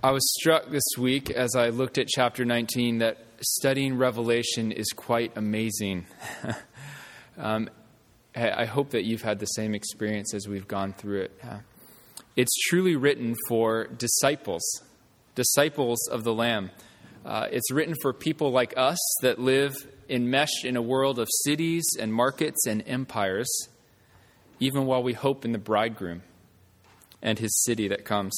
I was struck this week as I looked at chapter 19 that studying Revelation is quite amazing. I hope that you've had the same experience as we've gone through it. It's truly written for disciples of the Lamb. It's written for people like us that live enmeshed in a world of cities and markets and empires, even while we hope in the bridegroom and his city that comes.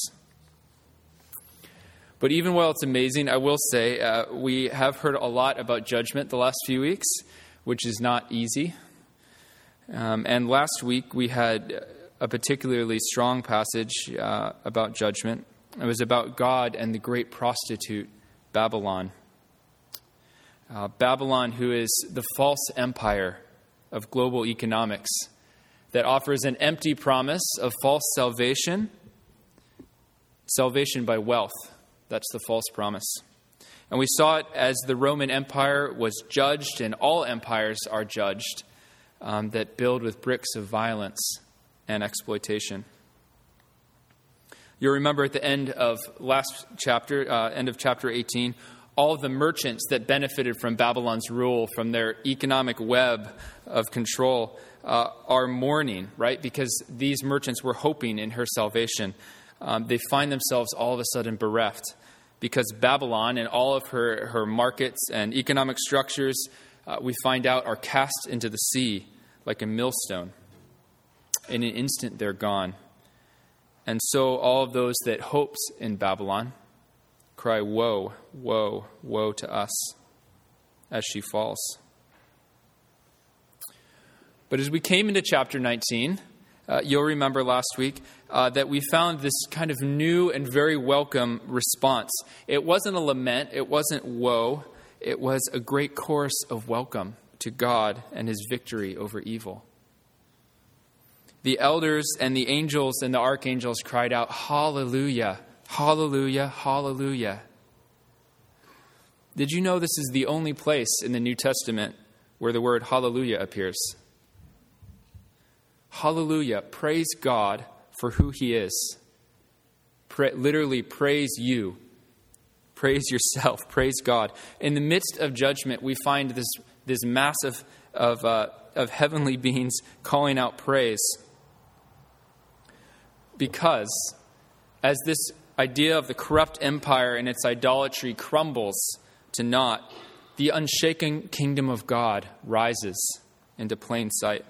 But even while it's amazing, I will say we have heard a lot about judgment the last few weeks, which is not easy. And last week we had a particularly strong passage about judgment. It was about God and the great prostitute, Babylon. Babylon, who is the false empire of global economics that offers an empty promise of false salvation by wealth. That's the false promise. And we saw it as the Roman Empire was judged, and all empires are judged, that build with bricks of violence and exploitation. You'll remember at the end of last chapter, end of chapter 18, all of the merchants that benefited from Babylon's rule, from their economic web of control, are mourning, right? Because these merchants were hoping in her salvation. They find themselves all of a sudden bereft because Babylon and all of her markets and economic structures, we find out, are cast into the sea like a millstone. In an instant, they're gone. And so all of those that hopes in Babylon cry, woe, woe, woe to us as she falls. But as we came into chapter 19, you'll remember last week that we found this kind of new and very welcome response. It wasn't a lament. It wasn't woe. It was a great chorus of welcome to God and his victory over evil. The elders and the angels and the archangels cried out, hallelujah, hallelujah, hallelujah. Did you know this is the only place in the New Testament where the word hallelujah appears? Hallelujah, praise God for who he is. Literally, praise you. Praise yourself. Praise God. In the midst of judgment, we find this mass of heavenly beings calling out praise. Because as this idea of the corrupt empire and its idolatry crumbles to naught, the unshaken kingdom of God rises into plain sight.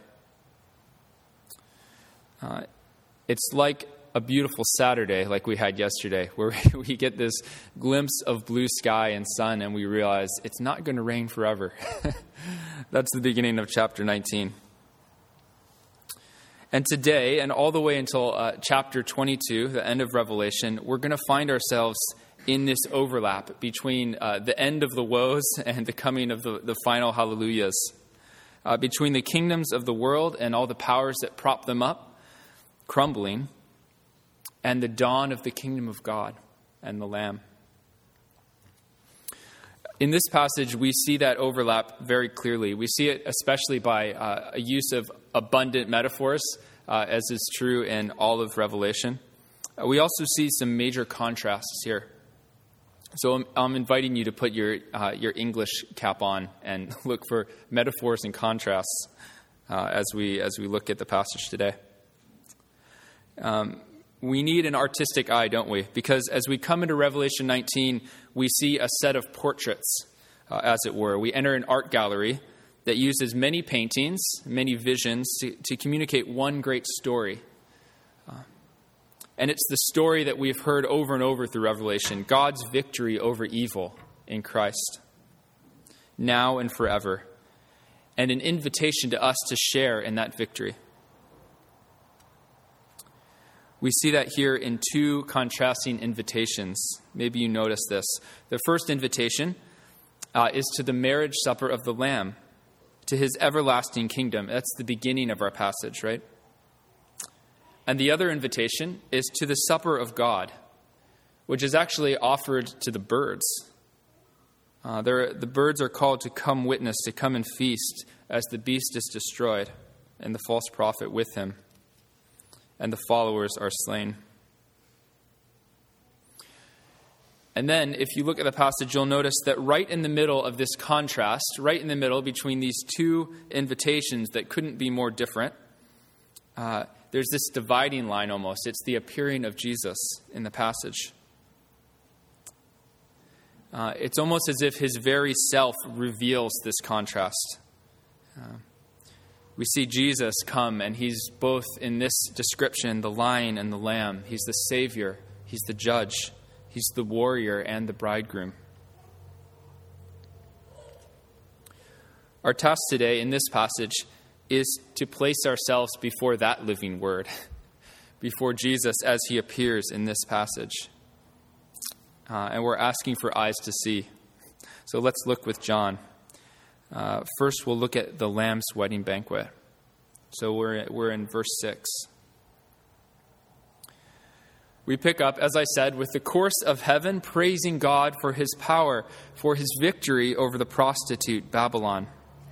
It's like a beautiful Saturday like we had yesterday, where we get this glimpse of blue sky and sun and we realize it's not going to rain forever. That's the beginning of chapter 19. And today, and all the way until chapter 22, the end of Revelation, we're going to find ourselves in this overlap between the end of the woes and the coming of the final hallelujahs. Between the kingdoms of the world and all the powers that prop them up, crumbling, and the dawn of the kingdom of God and the Lamb. In this passage, we see that overlap very clearly. We see it especially by a use of abundant metaphors, as is true in all of Revelation. We also see some major contrasts here. So I'm inviting you to put your English cap on and look for metaphors and contrasts as we look at the passage today. We need an artistic eye, don't we? Because as we come into Revelation 19, we see a set of portraits, as it were. We enter an art gallery that uses many paintings, many visions to communicate one great story. And it's the story that we've heard over and over through Revelation, God's victory over evil in Christ, now and forever, and an invitation to us to share in that victory. We see that here in two contrasting invitations. Maybe you noticed this. The first invitation is to the marriage supper of the Lamb, to his everlasting kingdom. That's the beginning of our passage, right? And the other invitation is to the supper of God, which is actually offered to the birds. The birds are called to come witness, to come and feast as the beast is destroyed and the false prophet with him, and the followers are slain. And then, if you look at the passage, you'll notice that right in the middle of this contrast, right in the middle between these two invitations that couldn't be more different, there's this dividing line almost. It's the appearing of Jesus in the passage. It's almost as if his very self reveals this contrast. We see Jesus come, and he's both in this description, the lion and the lamb. He's the Savior. He's the judge. He's the warrior and the bridegroom. Our task today in this passage is to place ourselves before that living word, before Jesus as he appears in this passage. And we're asking for eyes to see. So let's look with John. First, we'll look at the Lamb's wedding banquet. So we're in verse 6. We pick up, as I said, with the chorus of heaven praising God for his power, for his victory over the prostitute Babylon.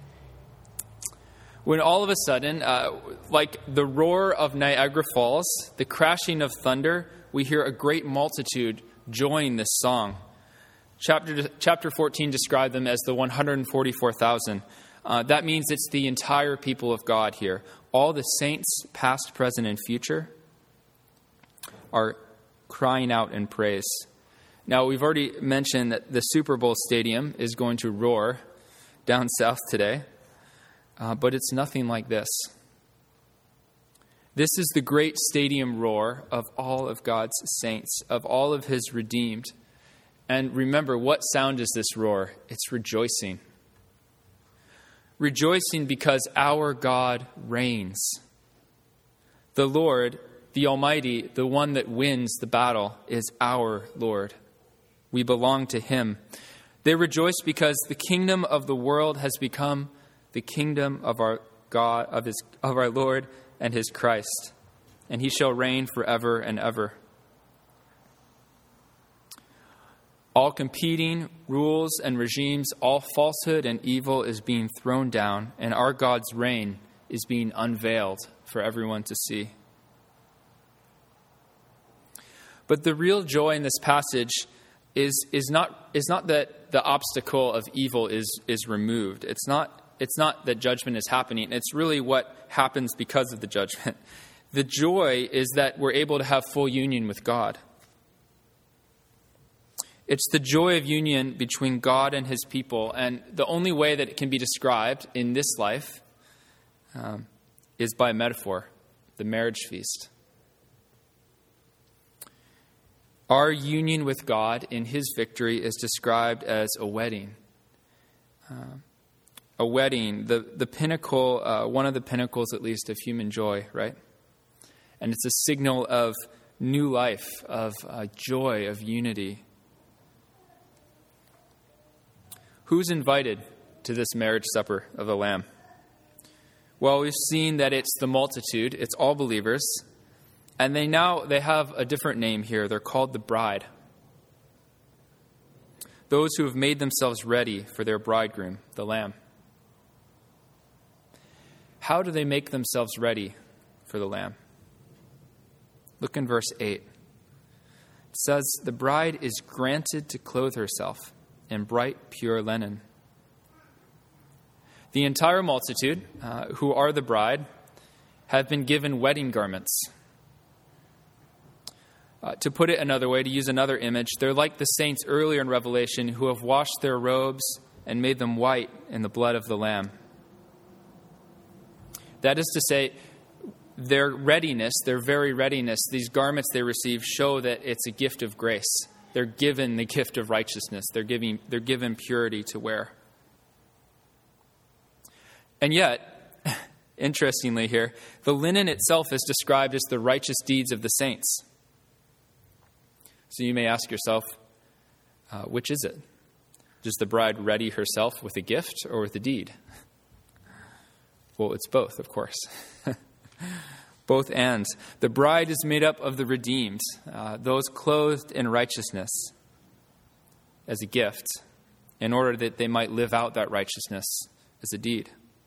When all of a sudden, like the roar of Niagara Falls, the crashing of thunder, we hear a great multitude join this song. Chapter 14 described them as the 144,000. That means it's the entire people of God here. All the saints, past, present, and future, are crying out in praise. Now, we've already mentioned that the Super Bowl stadium is going to roar down south today, but it's nothing like this. This is the great stadium roar of all of God's saints, of all of his redeemed. And remember, what sound is this roar? It's rejoicing. Rejoicing because our God reigns. The Lord, the Almighty, the one that wins the battle, is our Lord. We belong to him. They rejoice because the kingdom of the world has become the kingdom of our God, of our Lord and his Christ, and he shall reign forever and ever. All competing rules and regimes, all falsehood and evil is being thrown down, and our God's reign is being unveiled for everyone to see. But the real joy in this passage is not that the obstacle of evil is removed. It's not that judgment is happening. It's really what happens because of the judgment. The joy is that we're able to have full union with God. It's the joy of union between God and his people. And the only way that it can be described in this life is by metaphor, the marriage feast. Our union with God in his victory is described as a wedding. A wedding, the pinnacle, one of the pinnacles at least of human joy, right? And it's a signal of new life, of joy, of unity. Who's invited to this marriage supper of the Lamb? Well, we've seen that it's the multitude, it's all believers, and they have a different name here. They're called the bride. Those who have made themselves ready for their bridegroom, the Lamb. How do they make themselves ready for the Lamb? Look in verse 8. It says, the bride is granted to clothe herself in bright, pure linen. The entire multitude, who are the bride, have been given wedding garments. To put it another way, to use another image, they're like the saints earlier in Revelation who have washed their robes and made them white in the blood of the Lamb. That is to say, their readiness, their very readiness, these garments they receive show that it's a gift of grace. They're given the gift of righteousness. They're given purity to wear. And yet, interestingly here, the linen itself is described as the righteous deeds of the saints. So you may ask yourself, which is it? Does the bride ready herself with a gift or with a deed? Well, it's both, of course. Both and. The bride is made up of the redeemed, those clothed in righteousness as a gift, in order that they might live out that righteousness as a deed.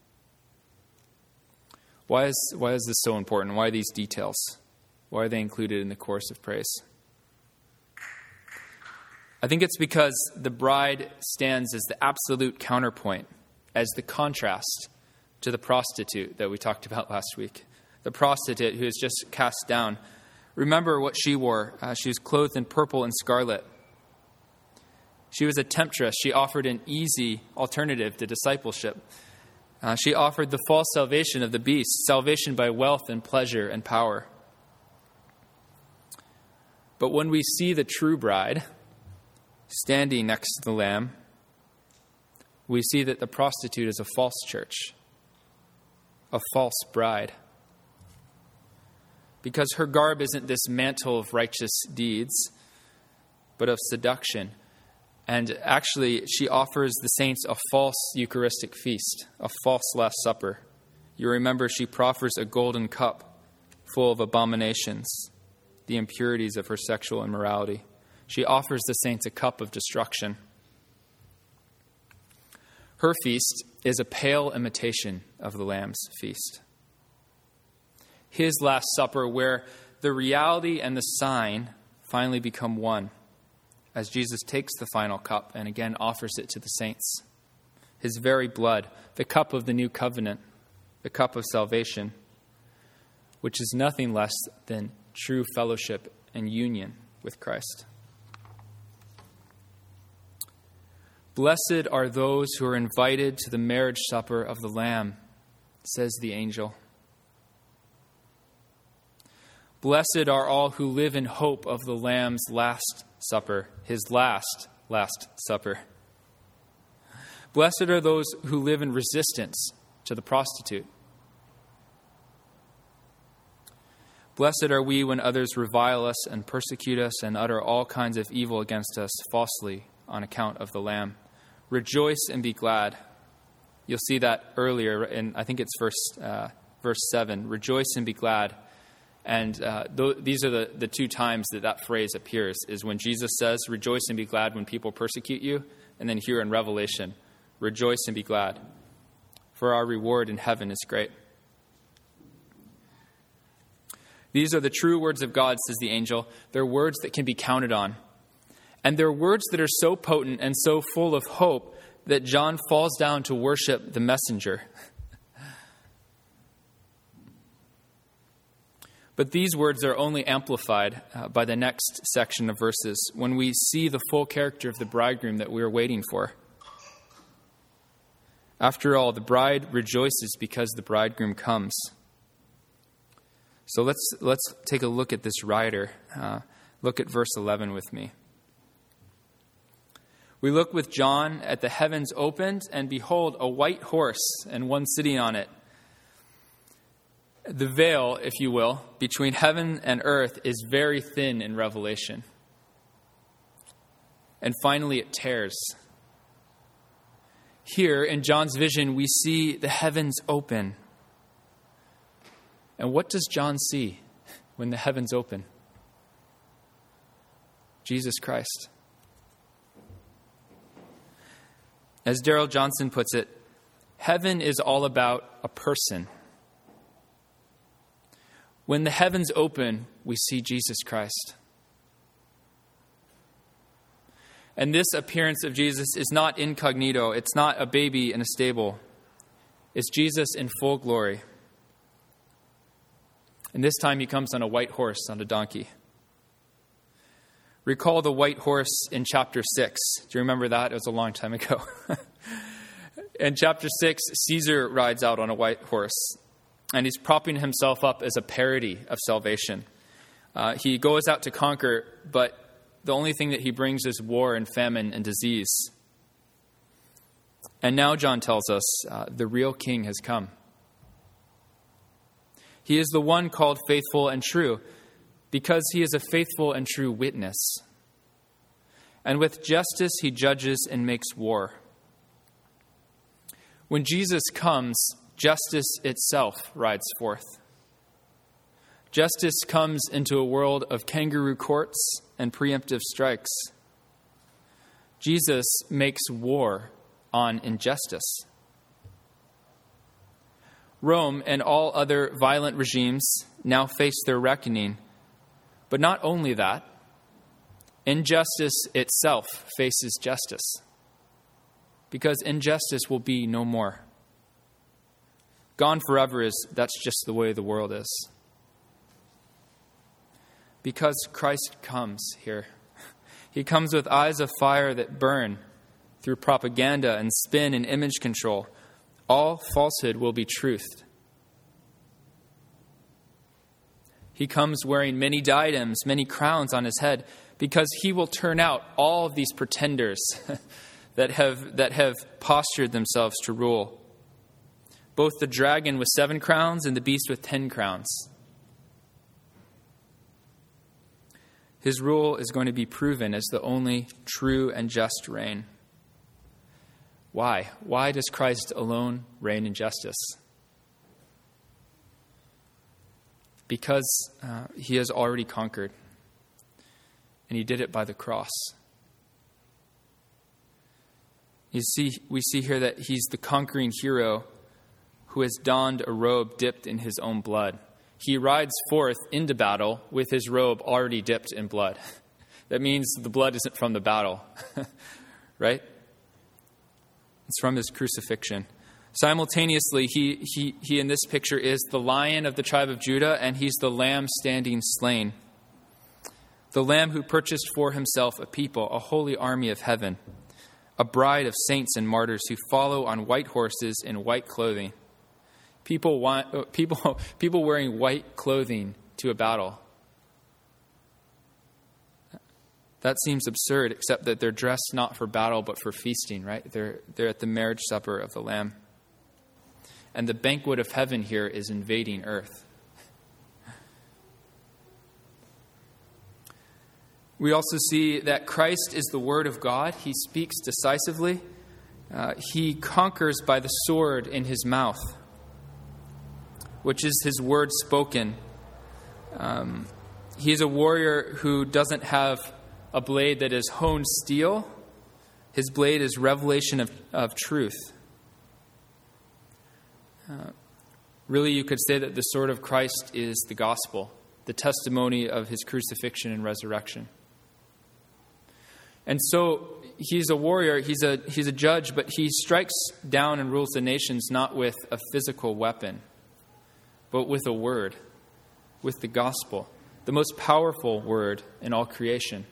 Why is this so important? Why these details? Why are they included in the chorus of praise? I think it's because the bride stands as the absolute counterpoint, as the contrast to the prostitute that we talked about last week. The prostitute who is just cast down. Remember what she wore. She was clothed in purple and scarlet. She was a temptress. She offered an easy alternative to discipleship. She offered the false salvation of the beast, salvation by wealth and pleasure and power. But when we see the true bride standing next to the Lamb, we see that the prostitute is a false church, a false bride. Because her garb isn't this mantle of righteous deeds, but of seduction. And actually, she offers the saints a false Eucharistic feast, a false Last Supper. You remember she proffers a golden cup full of abominations, the impurities of her sexual immorality. She offers the saints a cup of destruction. Her feast is a pale imitation of the Lamb's feast. His Last Supper, where the reality and the sign finally become one, as Jesus takes the final cup and again offers it to the saints. His very blood, the cup of the new covenant, the cup of salvation, which is nothing less than true fellowship and union with Christ. Blessed are those who are invited to the marriage supper of the Lamb, says the angel. Blessed are all who live in hope of the Lamb's last supper, his last supper. Blessed are those who live in resistance to the prostitute. Blessed are we when others revile us and persecute us and utter all kinds of evil against us falsely on account of the Lamb. Rejoice and be glad. You'll see that earlier in, I think it's verse 7. Rejoice and be glad. And these are the two times that phrase appears, is when Jesus says, rejoice and be glad when people persecute you, and then here in Revelation, rejoice and be glad, for our reward in heaven is great. These are the true words of God, says the angel. They're words that can be counted on. And they're words that are so potent and so full of hope that John falls down to worship the messenger. But these words are only amplified by the next section of verses when we see the full character of the bridegroom that we are waiting for. After all, the bride rejoices because the bridegroom comes. So let's take a look at this rider. Look at verse 11 with me. We look with John at the heavens opened, and behold, a white horse and one sitting on it. The veil, if you will, between heaven and earth is very thin in Revelation. And finally it tears. Here in John's vision, we see the heavens open. And what does John see when the heavens open? Jesus Christ. As Darrell Johnson puts it, heaven is all about a person. When the heavens open, we see Jesus Christ. And this appearance of Jesus is not incognito. It's not a baby in a stable. It's Jesus in full glory. And this time he comes on a white horse, on a donkey. Recall the white horse in chapter 6. Do you remember that? It was a long time ago. In chapter 6, Caesar rides out on a white horse. And he's propping himself up as a parody of salvation. He goes out to conquer, but the only thing that he brings is war and famine and disease. And now John tells us the real king has come. He is the one called faithful and true because he is a faithful and true witness. And with justice he judges and makes war. When Jesus comes, justice itself rides forth. Justice comes into a world of kangaroo courts and preemptive strikes. Jesus makes war on injustice. Rome and all other violent regimes now face their reckoning. But not only that, Injustice itself faces justice, because injustice will be no more. Gone forever that's just the way the world is. Because Christ comes here. He comes with eyes of fire that burn through propaganda and spin and image control. All falsehood will be truthed. He comes wearing many diadems, many crowns on his head, because he will turn out all of these pretenders that have postured themselves to rule. Both the dragon with 7 crowns and the beast with 10 crowns. His rule is going to be proven as the only true and just reign. Why? Why does Christ alone reign in justice? Because he has already conquered. And he did it by the cross. We see here that he's the conquering hero who has donned a robe dipped in his own blood. He rides forth into battle with his robe already dipped in blood. That means the blood isn't from the battle, right? It's from his crucifixion. Simultaneously, he in this picture is the Lion of the tribe of Judah, and he's the Lamb standing slain. The Lamb who purchased for himself a people, a holy army of heaven, a bride of saints and martyrs who follow on white horses in white clothing. People wearing white clothing to a battle. That seems absurd, except that they're dressed not for battle but for feasting, right? They're at the marriage supper of the Lamb. And the banquet of heaven here is invading earth. We also see that Christ is the Word of God. He speaks decisively. He conquers by the sword in his mouth, which is his word spoken. He is a warrior who doesn't have a blade that is honed steel. His blade is revelation of truth. Really, you could say that the sword of Christ is the gospel, the testimony of his crucifixion and resurrection. And so he's a warrior, he's a judge, but he strikes down and rules the nations not with a physical weapon, but with a word, with the gospel, the most powerful word in all creation.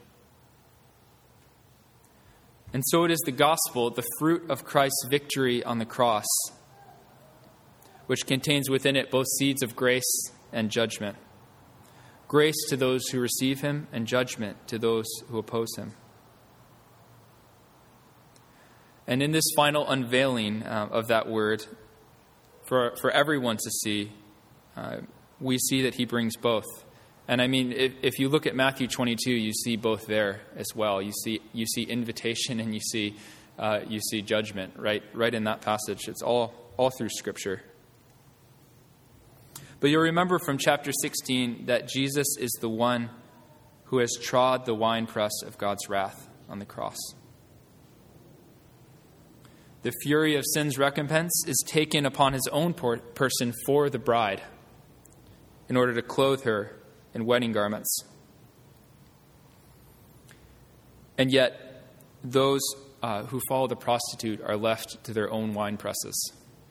And so it is the gospel, the fruit of Christ's victory on the cross, which contains within it both seeds of grace and judgment. Grace to those who receive him, and judgment to those who oppose him. And in this final unveiling of that word, for everyone to see, we see that he brings both. And I mean, if you look at Matthew 22, you see both there as well. You see invitation and you see judgment right in that passage. It's all through Scripture. But you'll remember from chapter 16 that Jesus is the one who has trod the winepress of God's wrath on the cross. The fury of sin's recompense is taken upon his own person for the bride in order to clothe her in wedding garments. And yet, those who follow the prostitute are left to their own wine presses.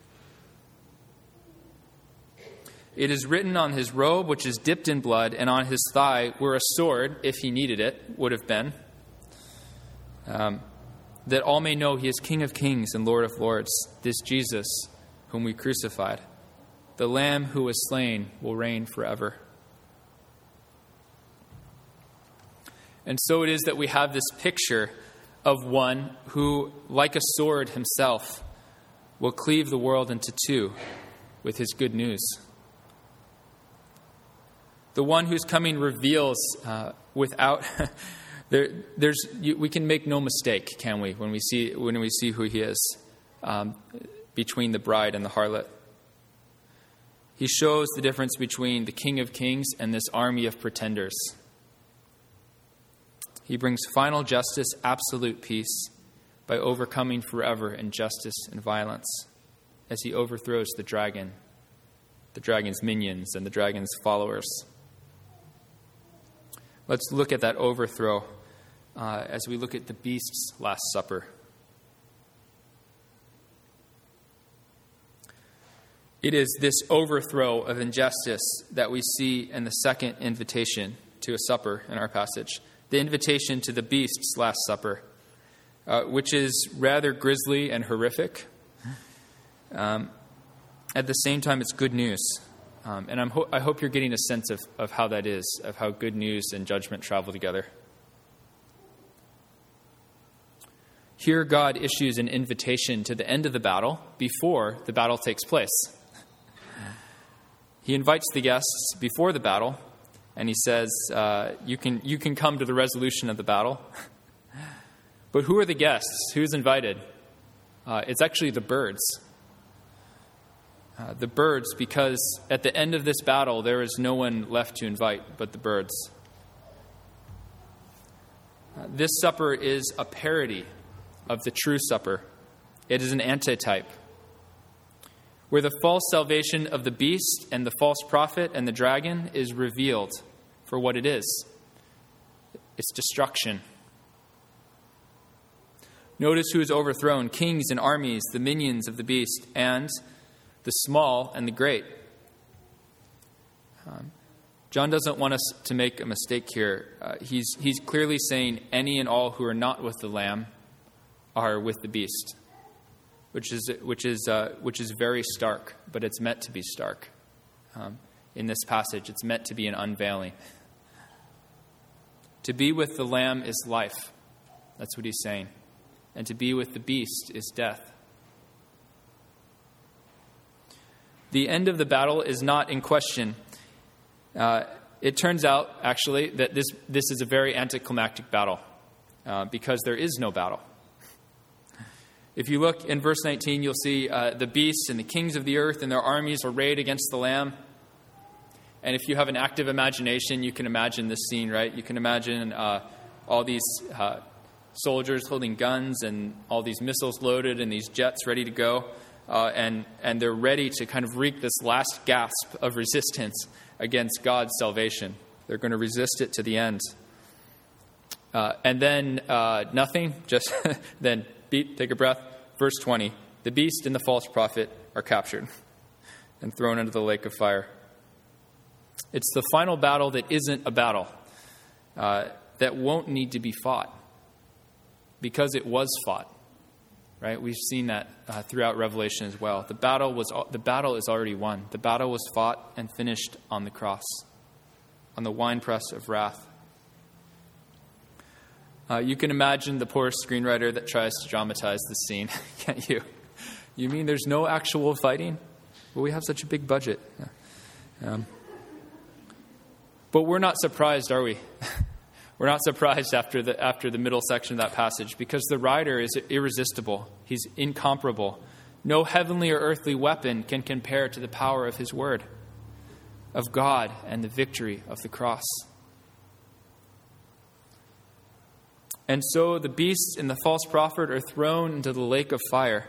It is written on his robe, which is dipped in blood, and on his thigh, where a sword, if he needed it, would have been, that all may know he is King of kings and Lord of lords, this Jesus whom we crucified. The Lamb who was slain will reign forever. And so it is that we have this picture of one who, like a sword himself, will cleave the world into two with his good news. The one whose coming reveals without we can make no mistake, can we, when we see who he is between the bride and the harlot. He shows the difference between the King of Kings and this army of pretenders. He brings final justice, absolute peace, by overcoming forever injustice and violence as he overthrows the dragon's minions and the dragon's followers. Let's look at that overthrow. as we look at the beast's Last Supper. It is this overthrow of injustice that we see in the second invitation to a supper in our passage, the invitation to the beast's Last Supper, which is rather grisly and horrific. At the same time, it's good news. And I hope you're getting a sense of how that is, of how good news and judgment travel together. Here, God issues an invitation to the end of the battle before the battle takes place. He invites the guests before the battle, and he says, you can come to the resolution of the battle. But who are the guests? Who's invited? It's actually the birds. The birds, because at the end of this battle, there is no one left to invite but the birds. This supper is a parody of the true supper. It is an antitype, where the false salvation of the beast and the false prophet and the dragon is revealed for what it is. It's destruction. Notice who is overthrown: kings and armies, the minions of the beast, and the small and the great. John doesn't want us to make a mistake here. He's clearly saying any and all who are not with the Lamb are with the beast, which is very stark, but it's meant to be stark. In this passage, it's meant to be an unveiling. To be with the Lamb is life. That's what he's saying. And to be with the beast is death. The end of the battle is not in question. It turns out, actually, that this is a very anticlimactic battle because there is no battle. If you look in verse 19, you'll see the beasts and the kings of the earth and their armies arrayed against the Lamb. And if you have an active imagination, you can imagine this scene, right? You can imagine all these soldiers holding guns and all these missiles loaded and these jets ready to go. And they're ready to kind of wreak this last gasp of resistance against God's salvation. They're going to resist it to the end. And then nothing, just then beat, take a breath. Verse 20, the beast and the false prophet are captured and thrown into the lake of fire. It's the final battle that isn't a battle, that won't need to be fought, because it was fought. Right? We've seen that throughout Revelation as well. The battle is already won. The battle was fought and finished on the cross, on the winepress of wrath. You can imagine the poor screenwriter that tries to dramatize the scene, can't you? You mean there's no actual fighting? Well, we have such a big budget. But we're not surprised, are we? We're not surprised after the middle section of that passage, because the rider is irresistible. He's incomparable. No heavenly or earthly weapon can compare to the power of his word, of God, and the victory of the cross. And so the beast and the false prophet are thrown into the lake of fire.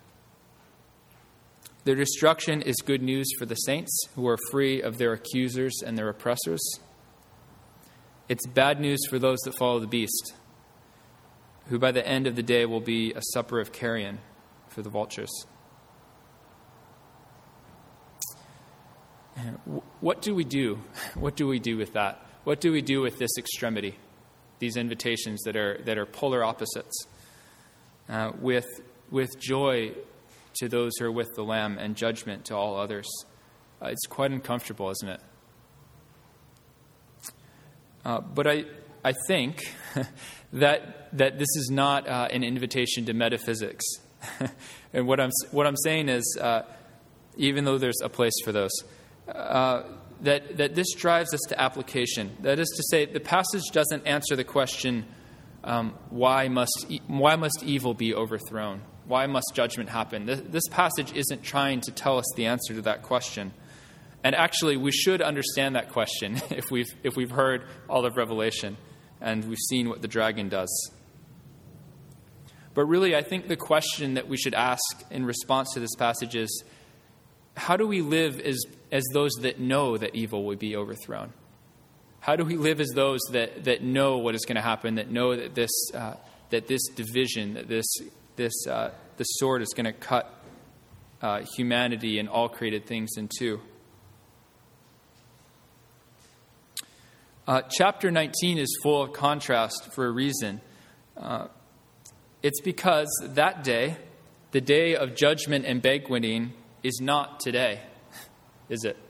Their destruction is good news for the saints who are free of their accusers and their oppressors. It's bad news for those that follow the beast, who by the end of the day will be a supper of carrion for the vultures. What do we do? What do we do with that? What do we do with this extremity? These invitations that are polar opposites, with joy to those who are with the Lamb and judgment to all others. It's quite uncomfortable, isn't it? But I think that this is not an invitation to metaphysics. And what I'm saying is, even though there's a place for those, that this drives us to application. That is to say, the passage doesn't answer the question, why must evil be overthrown? Why must judgment happen? This passage isn't trying to tell us the answer to that question. And actually, we should understand that question if we've heard all of Revelation and we've seen what the dragon does. But really, I think the question that we should ask in response to this passage is, how do we live as those that know that evil will be overthrown? How do we live as those that know what is going to happen, that know that this division, that the sword is going to cut humanity and all created things in two? Chapter 19 is full of contrast for a reason. It's because that day, the day of judgment and banqueting, is not today, is it?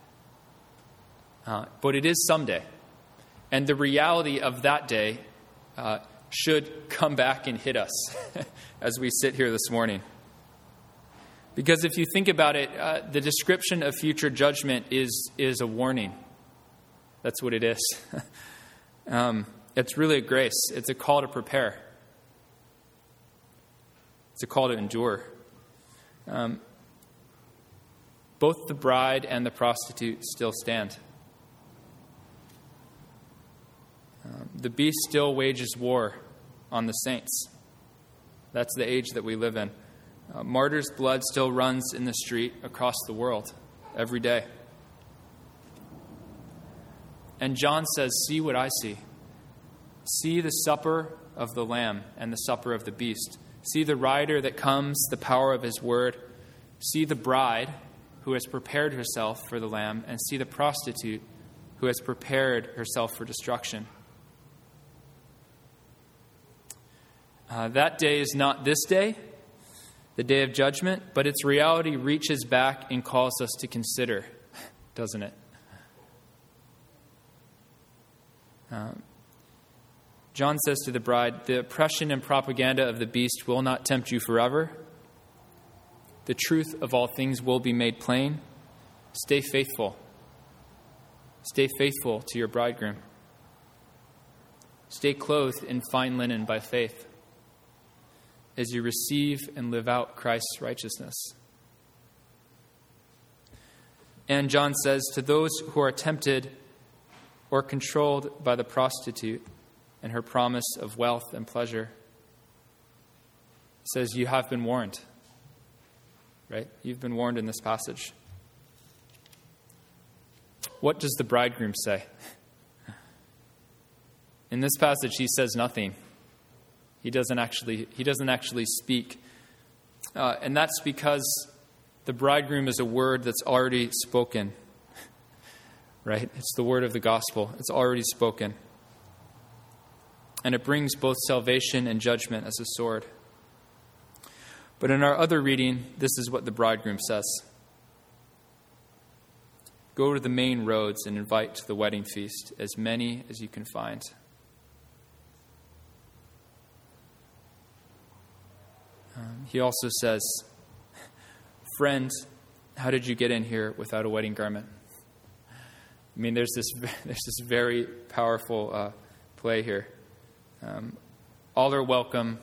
But it is someday. And the reality of that day should come back and hit us as we sit here this morning. Because if you think about it, the description of future judgment is a warning. That's what it is. It's really a grace. It's a call to prepare. It's a call to endure. Both the bride and the prostitute still stand. The beast still wages war on the saints. That's the age that we live in. Martyrs' blood still runs in the street across the world every day. And John says, see what I see. See the supper of the Lamb and the supper of the beast. See the rider that comes, the power of his word. See the bride who has prepared herself for the Lamb, and see the prostitute who has prepared herself for destruction. That day is not this day, the day of judgment, but its reality reaches back and calls us to consider, doesn't it? John says to the bride, the oppression and propaganda of the beast will not tempt you forever. The truth of all things will be made plain. Stay faithful. Stay faithful to your bridegroom. Stay clothed in fine linen by faith as you receive and live out Christ's righteousness. And John says, to those who are tempted or controlled by the prostitute and her promise of wealth and pleasure, he says, you have been warned. Right? You've been warned in this passage. What does the bridegroom say? In this passage, he says nothing. He doesn't actually speak. And that's because the bridegroom is a word that's already spoken. Right? It's the word of the gospel. It's already spoken. And it brings both salvation and judgment as a sword. But in our other reading, this is what the bridegroom says. Go to the main roads and invite to the wedding feast as many as you can find. He also says, friend, how did you get in here without a wedding garment? I mean, there's this very powerful play here. All are welcome,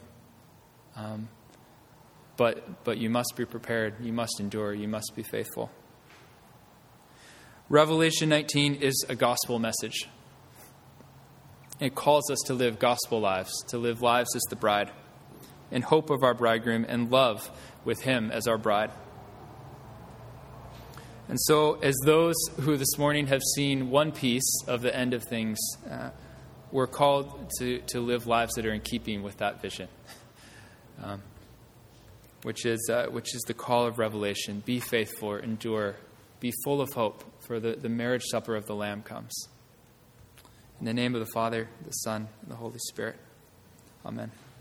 but you must be prepared. You must endure. You must be faithful. Revelation 19 is a gospel message. It calls us to live gospel lives, to live lives as the bride, in hope of our bridegroom and love with him as our bride. And so, as those who this morning have seen one piece of the end of things, we're called to live lives that are in keeping with that vision, which is the call of Revelation. Be faithful, endure, be full of hope, for the marriage supper of the Lamb comes. In the name of the Father, the Son, and the Holy Spirit. Amen.